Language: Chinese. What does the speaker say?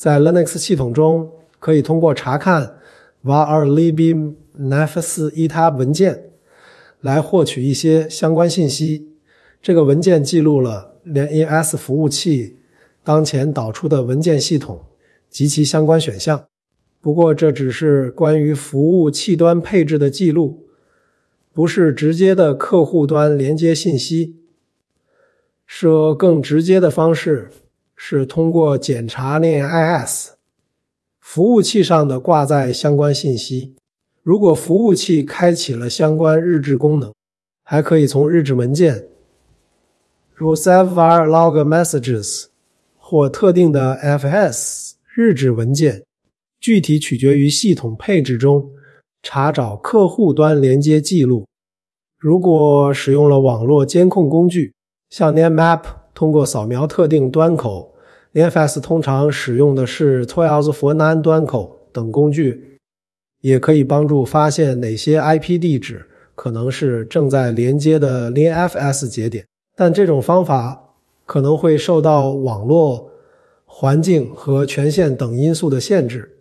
在 Linux 系统中，可以通过查看 var lib nefs etab 文件来获取一些相关信息。这个文件记录了 LinOS 服务器当前导出的文件系统及其相关选项。不过这只是关于服务器端配置的记录，不是直接的客户端连接信息。说更直接的方式是通过检查 LinOS 服务器上的挂载相关信息。如果服务器开启了相关日志功能，还可以从日志文件如 save_var log messages 或特定的 fs 日志文件，具体取决于系统配置中查找客户端连接记录。如果使用了网络监控工具，像 Nmap 通过扫描特定端口， NFS 通常使用的是 12for9 端口等工具，也可以帮助发现哪些 IP 地址可能是正在连接的 LinFS 节点，但这种方法可能会受到网络、环境和权限等因素的限制。